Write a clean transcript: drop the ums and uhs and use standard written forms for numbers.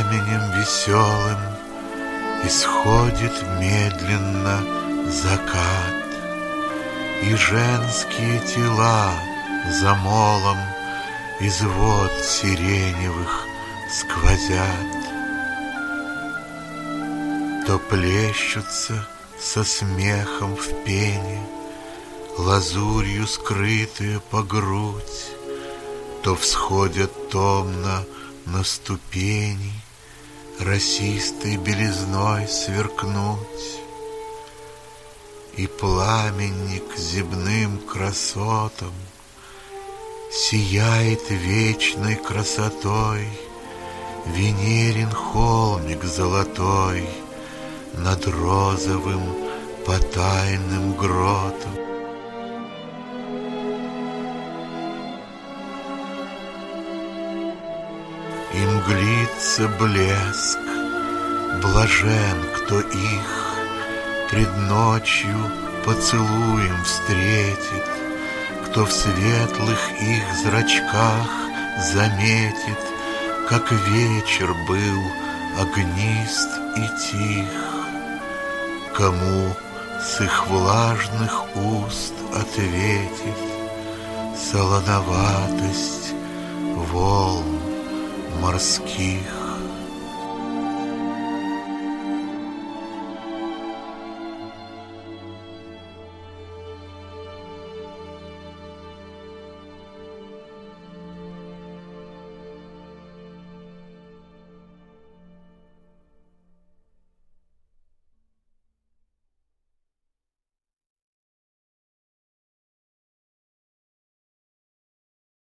пламенем веселым исходит медленно закат, и женские тела за молом из вод сиреневых сквозят. То плещутся со смехом в пене, лазурью скрытые по грудь, то всходят томно на ступени, росистой белизной сверкнуть. И пламенник земным красотам сияет вечной красотой, Венерин холмик золотой над розовым потайным гротом. И мглится блеск, блажен, кто их пред ночью поцелуем встретит, кто в светлых их зрачках заметит, как вечер был огнист и тих, кому с их влажных уст ответит солоноватость волн морских.